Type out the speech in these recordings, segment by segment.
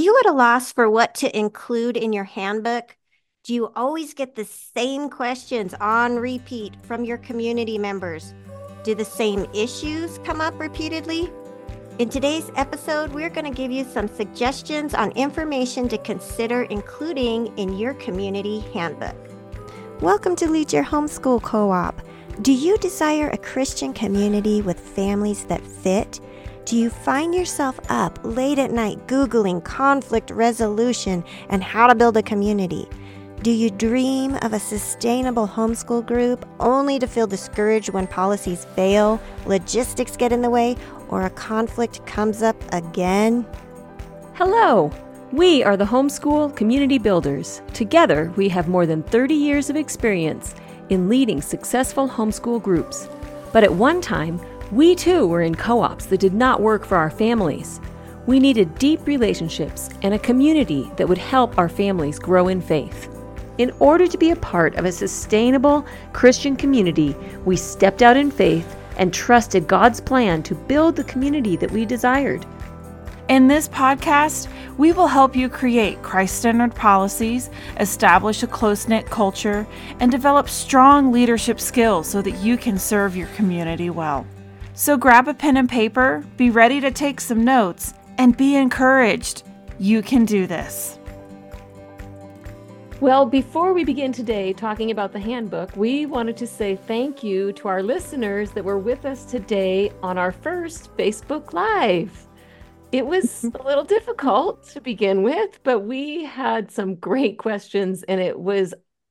you at a loss for what to include in your handbook? Do you always get the same questions on repeat from your community members? Do the same issues come up repeatedly? In today's episode, we're going to give you some suggestions on information to consider including in your community handbook. Welcome to Lead Your Homeschool Co-op. Do you desire a Christian community with families that fit? Do you find yourself up late at night Googling conflict resolution and how to build a community? Do you dream of a sustainable homeschool group only to feel discouraged when policies fail, logistics get in the way, or a conflict comes up again? Hello! We are the Homeschool Community Builders. Together, we have more than 30 years of experience in leading successful homeschool groups. But at one time, we too were in co-ops that did not work for our families. We needed deep relationships and a community that would help our families grow in faith. In order to be a part of a sustainable Christian community, we stepped out in faith and trusted God's plan to build the community that we desired. In this podcast, we will help you create Christ-centered policies, establish a close-knit culture, and develop strong leadership skills so that you can serve your community well. So grab a pen and paper, be ready to take some notes, and be encouraged. You can do this. Well, before we begin today talking about the handbook, we wanted to say thank you to our listeners that were with us today on our first Facebook Live. It was a little difficult to begin with, but we had some great questions, and it was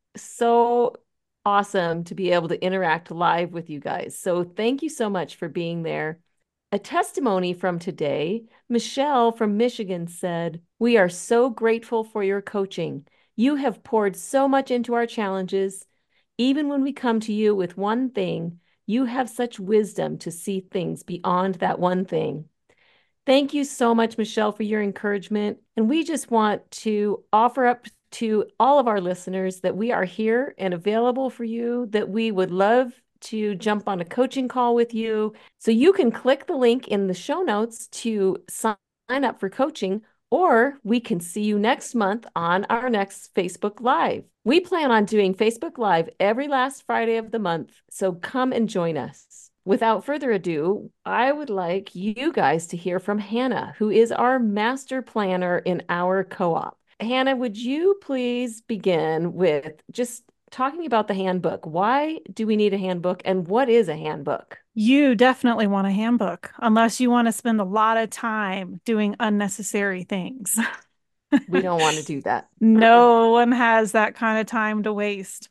so awesome to be able to interact live with you guys. So thank you so much for being there. A testimony from today, Michelle from Michigan said, "We are so grateful for your coaching. You have poured so much into our challenges. Even when we come to you with one thing, you have such wisdom to see things beyond that one thing." Thank you so much, Michelle, for your encouragement. And we just want to offer up to all of our listeners that we are here and available for you, that we would love to jump on a coaching call with you. So you can click the link in the show notes to sign up for coaching, or we can see you next month on our next Facebook Live. We plan on doing Facebook Live every last Friday of the month, so come and join us. Without further ado, I would like you guys to hear from Hannah, who is our master planner in our co-op. Hannah, would you please begin with just talking about the handbook? Why do we need a handbook, and what is a handbook? You definitely want a handbook, unless you want to spend a lot of time doing unnecessary things. We don't want to do that. No one has that kind of time to waste.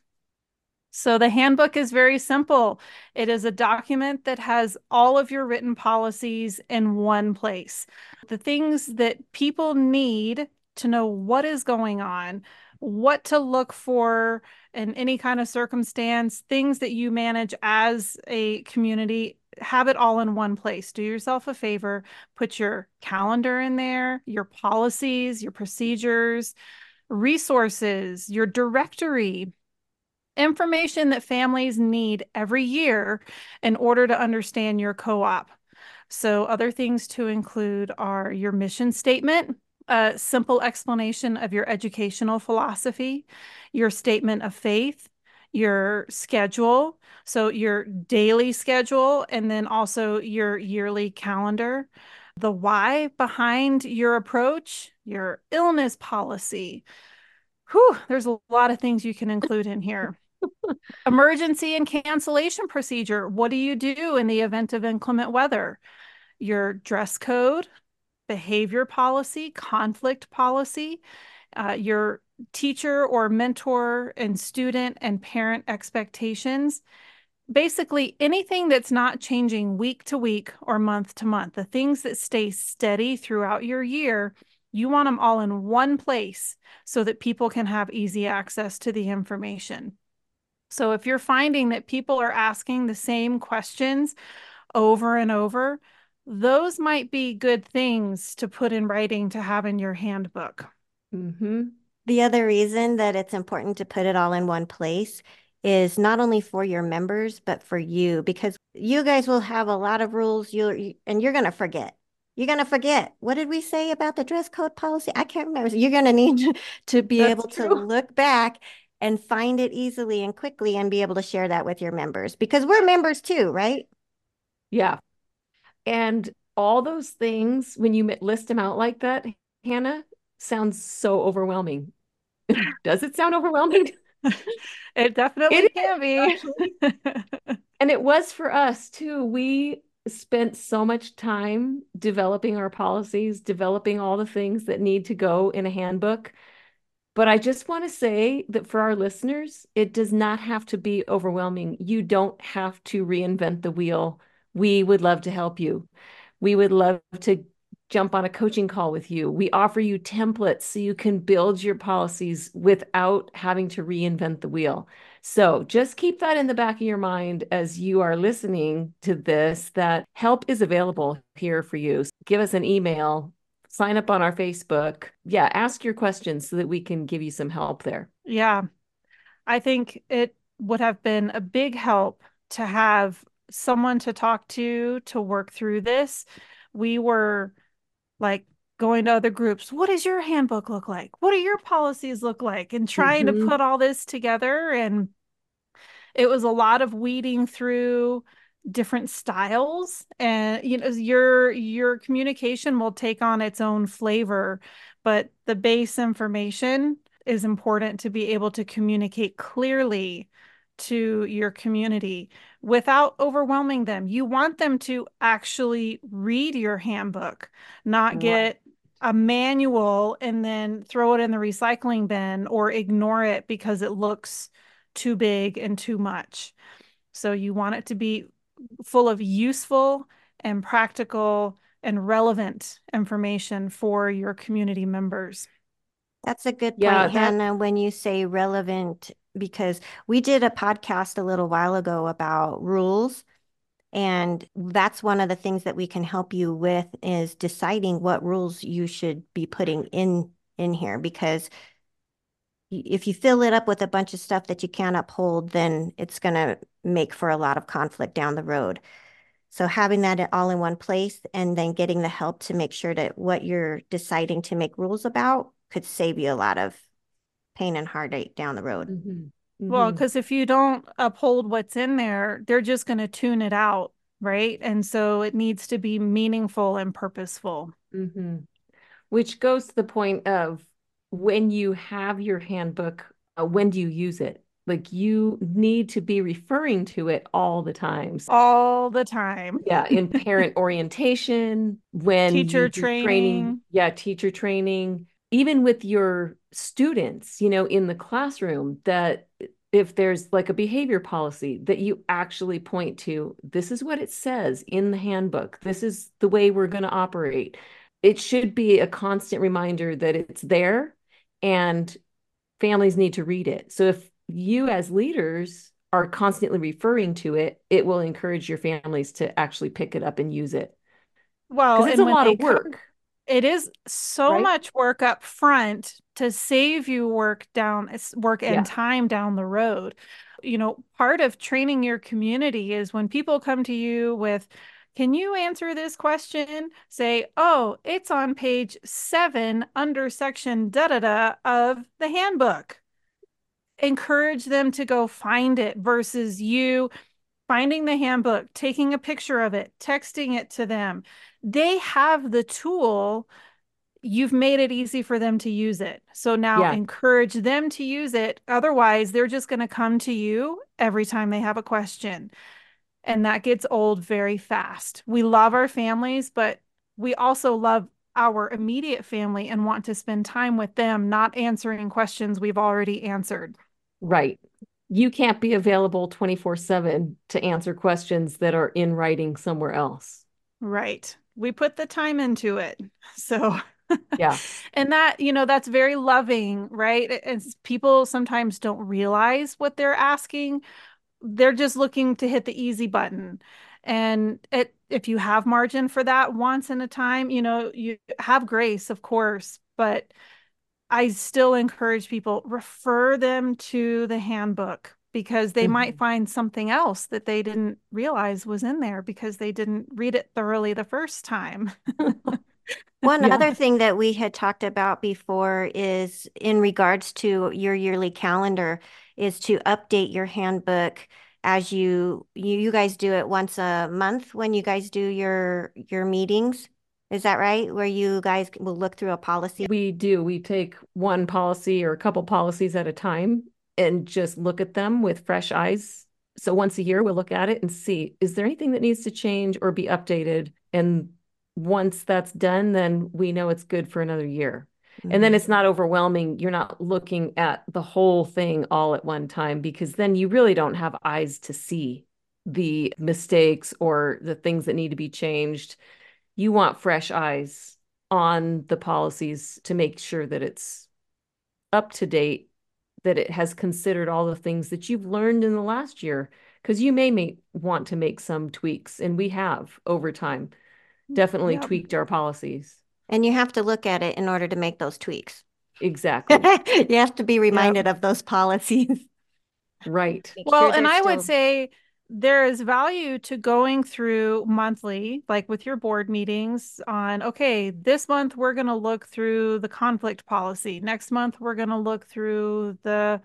So the handbook is very simple. It is a document that has all of your written policies in one place. The things that people need to know what is going on, what to look for in any kind of circumstance, things that you manage as a community, have it all in one place. Do yourself a favor, put your calendar in there, your policies, your procedures, resources, your directory, information that families need every year in order to understand your co-op. So other things to include are your mission statement, a simple explanation of your educational philosophy, your statement of faith, your schedule, so your daily schedule, and then also your yearly calendar, the why behind your approach, your illness policy. Whew, there's a lot of things you can include in here. Emergency and cancellation procedure. What do you do in the event of inclement weather? Your dress code, behavior policy, conflict policy, your teacher or mentor and student and parent expectations. Basically, anything that's not changing week to week or month to month, the things that stay steady throughout your year, you want them all in one place so that people can have easy access to the information. So if you're finding that people are asking the same questions over and over, those might be good things to put in writing to have in your handbook. Mm-hmm. The other reason that it's important to put it all in one place is not only for your members, but for you, because you guys will have a lot of rules and you're going to forget. You're going to forget. What did we say about the dress code policy? I can't remember. So you're going to need to be That's able to true. look back and find it easily and quickly and be able to share that with your members because we're members too, right? Yeah. And all those things, when you list them out like that, Hannah, sounds so overwhelming. Does it sound overwhelming? It definitely It can is be. actually. And it was for us too. We spent so much time developing our policies, developing all the things that need to go in a handbook. But I just want to say that for our listeners, it does not have to be overwhelming. You don't have to reinvent the wheel. We would love to help you. We would love to jump on a coaching call with you. We offer you templates so you can build your policies without having to reinvent the wheel. So just keep that in the back of your mind as you are listening to this, that help is available here for you. Give us an email, sign up on our Facebook. Yeah, ask your questions so that we can give you some help there. Yeah, I think it would have been a big help to have someone to talk to work through this. We were like going to other groups. What does your handbook look like? What do your policies look like? And trying to Mhm. put all this together. And it was a lot of weeding through different styles, and your communication will take on its own flavor, but the base information is important to be able to communicate clearly to your community without overwhelming them. You want them to actually read your handbook, not Right. get a manual and then throw it in the recycling bin or ignore it because it looks too big and too much. So you want it to be full of useful and practical and relevant information for your community members. That's a good Yeah, point, that Hannah, when you say relevant, because we did a podcast a little while ago about rules. And that's one of the things that we can help you with is deciding what rules you should be putting in here because if you fill it up with a bunch of stuff that you can't uphold, then it's going to make for a lot of conflict down the road. So having that all in one place and then getting the help to make sure that what you're deciding to make rules about could save you a lot of pain and heartache down the road. hmm Well, hmm because if you don't uphold what's in there, they're just going to tune it out, right? And so it needs to be meaningful and purposeful. hmm Which goes to the point of when you have your handbook, when do you use it? Like you need to be referring to it all the times. All the time. Yeah, in parent orientation, when you Teacher do training, training. yeah, teacher training, even with your students, in the classroom, that if there's like a behavior policy that you actually point to, this is what it says in the handbook. This is the way we're going to operate. It should be a constant reminder that it's there and families need to read it. So if you as leaders are constantly referring to it, it will encourage your families to actually pick it up and use it. Well, Because it's and a when lot they of come, work, it is so right? much work up front to save you work and Yeah. time down the road. Part of training your community is when people come to you with, can you answer this question? Say, oh, it's on page 7 under section da da da of the handbook. Encourage them to go find it versus you finding the handbook, taking a picture of it, texting it to them. They have the tool. You've made it easy for them to use it. So now Yeah. encourage them to use it. Otherwise, they're just going to come to you every time they have a question. And that gets old very fast. We love our families, but we also love our immediate family and want to spend time with them, not answering questions we've already answered. Right. You can't be available 24/7 to answer questions that are in writing somewhere else. Right. We put the time into it. So, Yeah. and that's very loving, right? As people sometimes don't realize what they're asking. They're just looking to hit the easy button. And if you have margin for that once in a time, you have grace, of course, but I still encourage people refer them to the handbook. because they might Mhm. find something else that they didn't realize was in there because they didn't read it thoroughly the first time. One Yeah. other thing that we had talked about before is in regards to your yearly calendar is to update your handbook as you guys do it once a month when you guys do your meetings. Is that right? Where you guys will look through a policy? We do. We take one policy or a couple policies at a time and just look at them with fresh eyes. So once a year, we'll look at it and see, is there anything that needs to change or be updated? And once that's done, then we know it's good for another year. And then Mhm. it's not overwhelming. You're not looking at the whole thing all at one time because then you really don't have eyes to see the mistakes or the things that need to be changed. You want fresh eyes on the policies to make sure that it's up to date, that it has considered all the things that you've learned in the last year. Because you may want to make some tweaks, and we have over time definitely Yep. tweaked our policies. And you have to look at it in order to make those tweaks. Exactly. You have to be Yep. reminded of those policies. Right. Make Well, sure and they're I would still. say there is value to going through monthly, like with your board meetings on, okay, this month we're going to look through the conflict policy. Next month we're going to look through the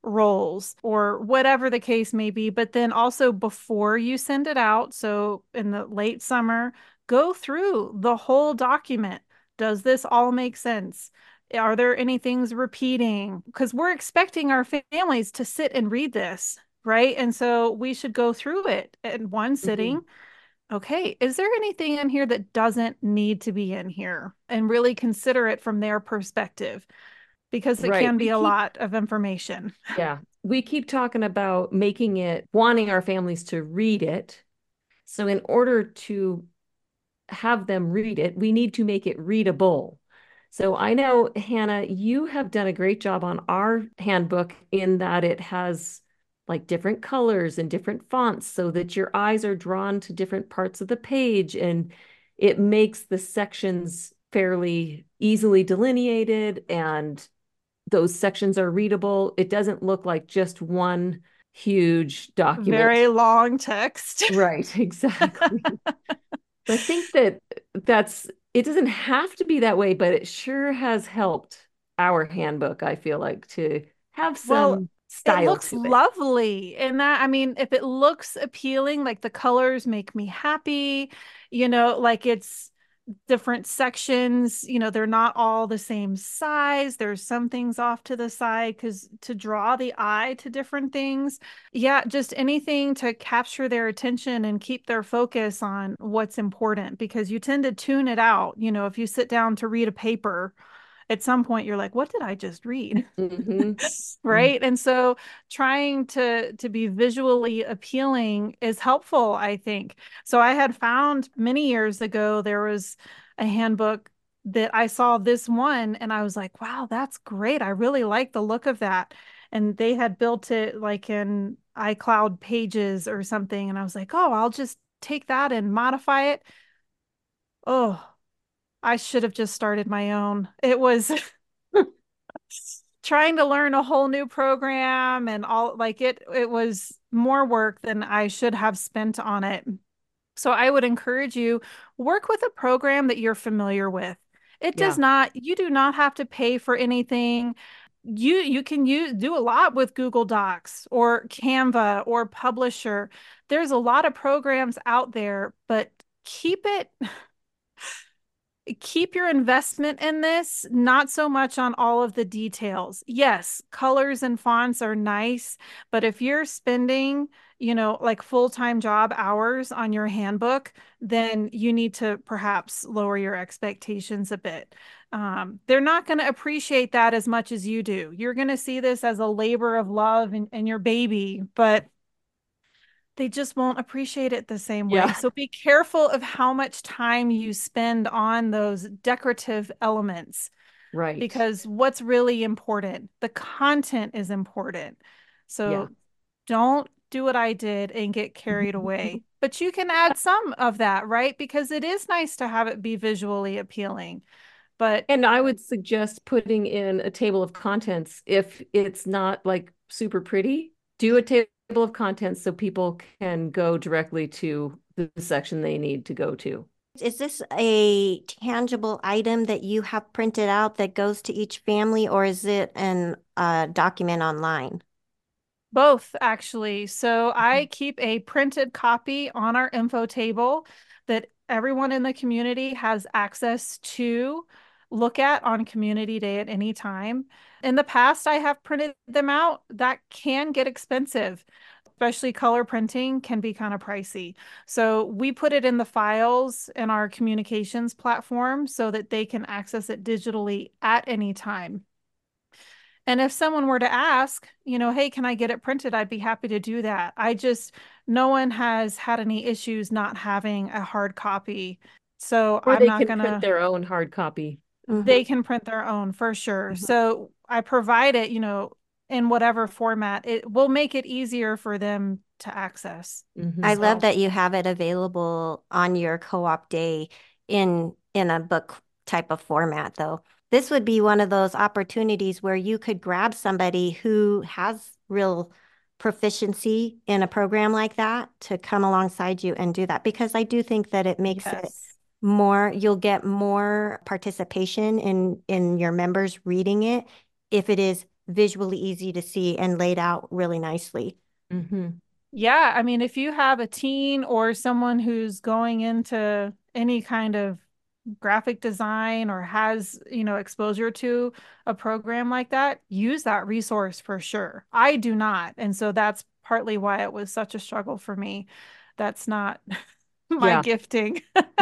roles or whatever the case may be. But then also before you send it out, so in the late summer, go through the whole document. Does this all make sense? Are there any things repeating? Because we're expecting our families to sit and read this, right? And so we should go through it in one Mhm. sitting. Okay, is there anything in here that doesn't need to be in here? And really consider it from their perspective because it Right. can We be a keep, lot of information. yeah, we keep talking about making it, wanting our families to read it. So in order to have them read it, we need to make it readable. So I know, Hannah, you have done a great job on our handbook in that it has like different colors and different fonts so that your eyes are drawn to different parts of the page and it makes the sections fairly easily delineated and those sections are readable. It doesn't look like just one huge document. Very long text. Right, exactly. So I think that it doesn't have to be that way, but it sure has helped our handbook, I feel like, to have Well, some it style looks to it. lovely. And that, I mean, if it looks appealing, like the colors make me happy, like it's different sections, they're not all the same size. There's some things off to the side because to draw the eye to different things. Yeah, just anything to capture their attention and keep their focus on what's important because you tend to tune it out. If you sit down to read a paper, at some point you're like, what did I just read? Hmm. Right. And so trying to be visually appealing is helpful, I think. So I had found many years ago there was a handbook that I saw this one and I was like, wow, that's great. I really like the look of that. And they had built it like in iCloud Pages or something. And I was like, oh, I'll just take that and modify it. Oh, I should have just started my own. It was trying to learn a whole new program and all like it was more work than I should have spent on it. So I would encourage you work with a program that you're familiar with. It does Yeah. not you do not have to pay for anything. You can do a lot with Google Docs or Canva or Publisher. There's a lot of programs out there, but keep your investment in this, not so much on all of the details. Yes, colors and fonts are nice, but if you're spending, like full-time job hours on your handbook, then you need to perhaps lower your expectations a bit. They're not going to appreciate that as much as you do. You're going to see this as a labor of love and your baby, but they just won't appreciate it the same way. Yeah. So be careful of how much time you spend on those decorative elements Right. because what's really important, the content is important. Yeah. So don't do what I did and get carried away. But you can add some of that, right? Because it is nice to have it be visually appealing. But And I would suggest putting in a table of contents if it's not like super pretty. Do a table of contents so people can go directly to the section they need to go to. Is this a tangible item that you have printed out that goes to each family, or is it an document online? Both, actually. So I keep a printed copy on our info table that everyone in the community has access to look at on Community Day at any time. In the past, I have printed them out. That can get expensive, especially color printing can be kind of pricey. So we put it in the files in our communications platform so that they can access it digitally at any time. And if someone were to ask, hey, can I get it printed? I'd be happy to do that. No one has had any issues not having a hard copy. So Or I'm they not can print gonna, their own hard copy. they can print their own for sure. Mhm. So I provide it, in whatever format. It will make it easier for them to access. Mm-hmm. I love So that you have it available on your co-op day in a book type of format, though. This would be one of those opportunities where you could grab somebody who has real proficiency in a program like that to come alongside you and do that, because I do think that it makes it yes. more, you'll get more participation in your members reading it if it is visually easy to see and laid out really nicely. Mm-hmm. Yeah, I mean, if you have a teen or someone who's going into any kind of graphic design or has, exposure to a program like that, use that resource for sure. I do not. And so that's partly why it was such a struggle for me. That's not my Yeah. gifting.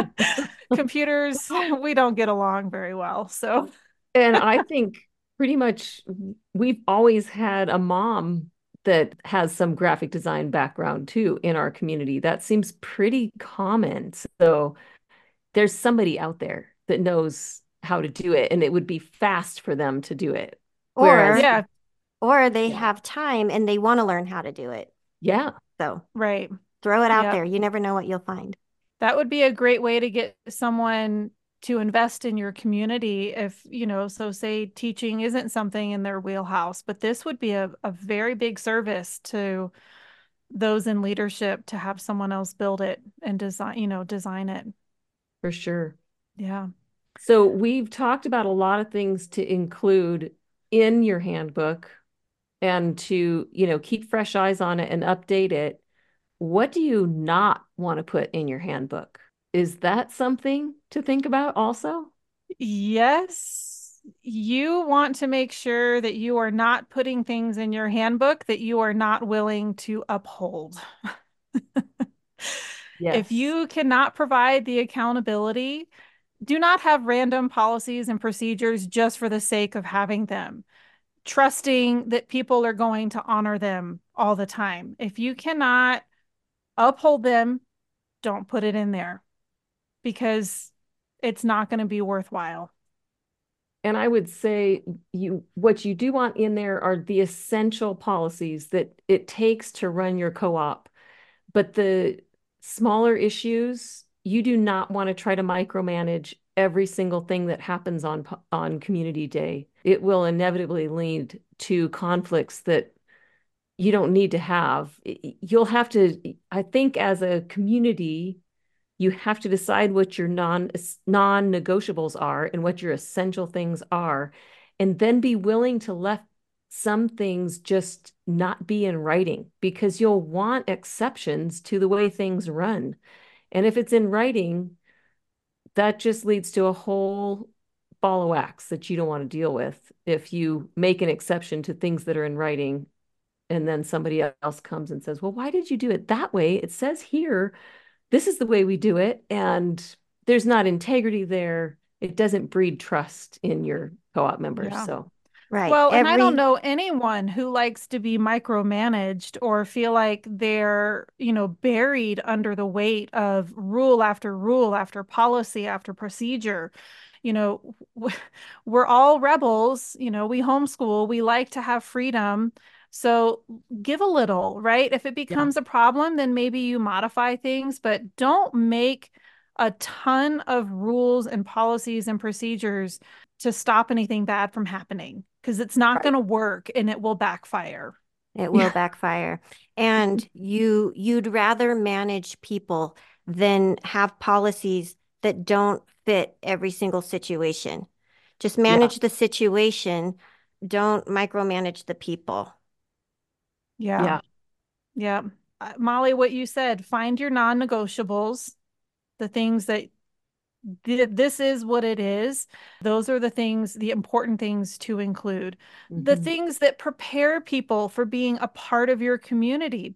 Computers, we don't get along very well. So, And I think pretty much we've always had a mom that has some graphic design background too in our community. That seems pretty common. So there's somebody out there that knows how to do it, and it would be fast for them to do it. Whereas, Or yeah, or they yeah, have time and they want to learn how to do it. yeah, So right. throw it out Yeah. there. You never know what you'll find. That would be a great way to get someone to invest in your community if, so say teaching isn't something in their wheelhouse, but this would be a very big service to those in leadership to have someone else build it and design it. for sure. Yeah. So we've talked about a lot of things to include in your handbook and to, keep fresh eyes on it and update it. What do you not want to put in your handbook? Is that something to think about also? Yes, you want to make sure that you are not putting things in your handbook that you are not willing to uphold. If Yes. you cannot provide the accountability, do not have random policies and procedures just for the sake of having them, trusting that people are going to honor them all the time. If you cannot uphold them, don't put it in there because it's not going to be worthwhile. And I would say what you do want in there are the essential policies that it takes to run your co-op. But the smaller issues, you do not want to try to micromanage every single thing that happens on community day. It will inevitably lead to conflicts that you don't need to have. You'll have to, I think, as a community, you have to decide what your non-negotiables are and what your essential things are, and then be willing to let some things just not be in writing because you'll want exceptions to the way things run. And if it's in writing, that just leads to a whole ball of wax that you don't want to deal with if you make an exception to things that are in writing and then somebody else comes and says, well, why did you do it that way? It says here, this is the way we do it. And there's not integrity there. It doesn't breed trust in your co-op members. Yeah. So, Right. Well, and I don't Every know anyone who likes to be micromanaged or feel like they're, buried under the weight of rule after policy after procedure. You know, we're all rebels, we homeschool, we like to have freedom. So give a little, right? If it yeah, becomes a problem, then maybe you modify things, but don't make a ton of rules and policies and procedures to stop anything bad from happening because it's not going right. to work and it will backfire. It will Yeah. backfire. And you'd rather manage people than have policies that don't fit every single situation. Just Yeah. manage the situation, don't micromanage the people. Yeah. Yeah. Yeah. Molly, what you said, find your non-negotiables, the things that this is what it is. Those are the things, the important things to include. The Mhm. things that prepare people for being a part of your community.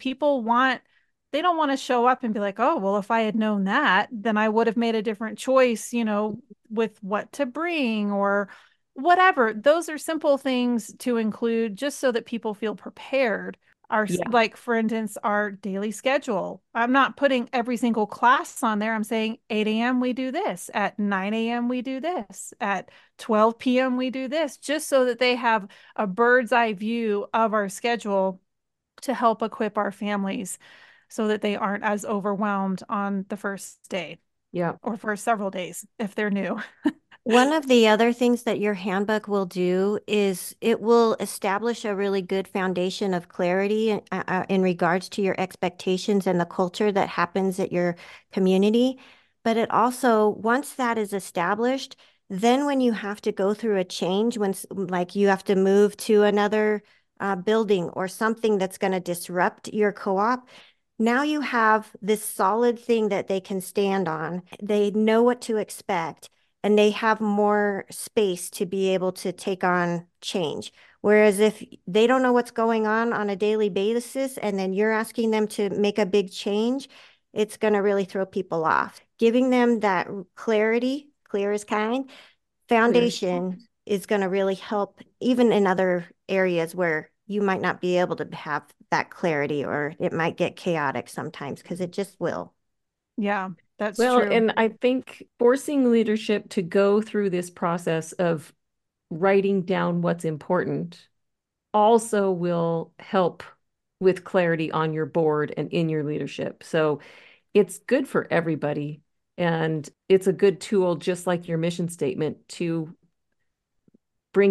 They don't want to show up and be like, oh, well, if I had known that, then I would have made a different choice, with what to bring or whatever. Those are simple things to include just so that people feel prepared. Yeah. Like, for instance, our daily schedule. I'm not putting every single class on there. I'm saying 8 a.m. we do this, at 9 a.m. we do this, at 12 p.m. we do this, just so that they have a bird's eye view of our schedule to help equip our families so that they aren't as overwhelmed on the first day Yeah. or for several days if they're new. One of the other things that your handbook will do is it will establish a really good foundation of clarity in regards to your expectations and the culture that happens at your community. But it also, once that is established, then when you have to go through a change, like you have to move to another building or something that's going to disrupt your co-op, now you have this solid thing that they can stand on. They know what to expect and they have more space to be able to take on change. Whereas if they don't know what's going on a daily basis, and then you're asking them to make a big change, it's going to really throw people off. Giving them that clarity, clear as kind, Clear. foundation is going to really help even in other areas where you might not be able to have that clarity, or it might get chaotic sometimes because it just will. Yeah, that's Well, true. and I think forcing leadership to go through this process of writing down what's important also will help with clarity on your board and in your leadership. So it's good for everybody. And it's a good tool, just like your mission statement, to bring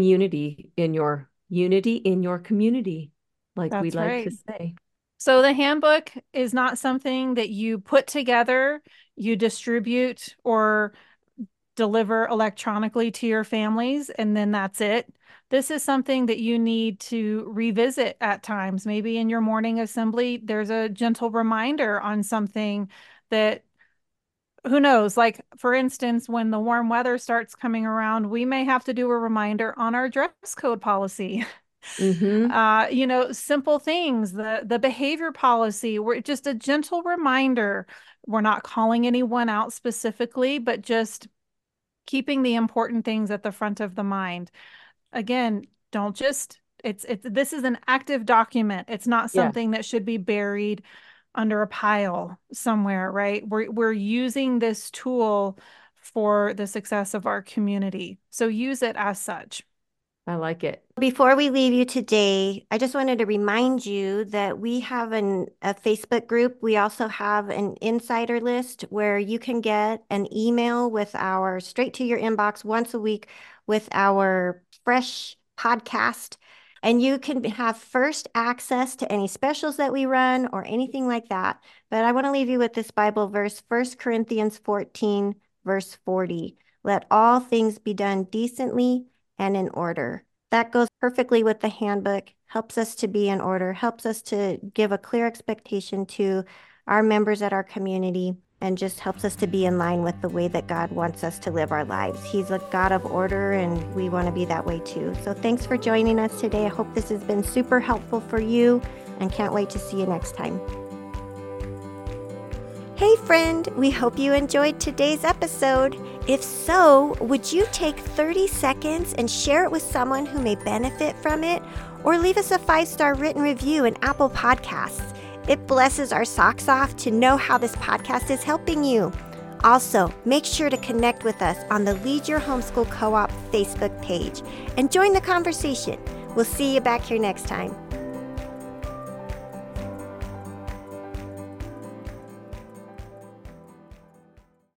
unity in your community, like we That's like to right. say. So the handbook is not something that you put together, you distribute or deliver electronically to your families, and then that's it. This is something that you need to revisit at times. Maybe in your morning assembly, there's a gentle reminder on something that, who knows, like for instance, when the warm weather starts coming around, we may have to do a reminder on our dress code policy. Mm-hmm. Simple things, the behavior policy, we're just a gentle reminder. We're not calling anyone out specifically, but just keeping the important things at the front of the mind. Again, don't just it's this is an active document. It's not Yeah, something that should be buried under a pile somewhere, right? We're using this tool for the success of our community. So use it as such. I like it. Before we leave you today, I just wanted to remind you that we have a Facebook group. We also have an insider list where you can get an email with our straight to your inbox once a week with our fresh podcast. And you can have first access to any specials that we run or anything like that. But I want to leave you with this Bible verse, 1 Corinthians 14, verse 40. Let all things be done decently and in order. That goes perfectly with the handbook, helps us to be in order, helps us to give a clear expectation to our members at our community, and just helps us to be in line with the way that God wants us to live our lives. He's a God of order, and we want to be that way too. So thanks for joining us today. I hope this has been super helpful for you, and can't wait to see you next time. Hey friend, we hope you enjoyed today's episode. If so, would you take 30 seconds and share it with someone who may benefit from it? Or leave us a 5-star written review in Apple Podcasts. It blesses our socks off to know how this podcast is helping you. Also, make sure to connect with us on the Lead Your Homeschool Co-op Facebook page and join the conversation. We'll see you back here next time.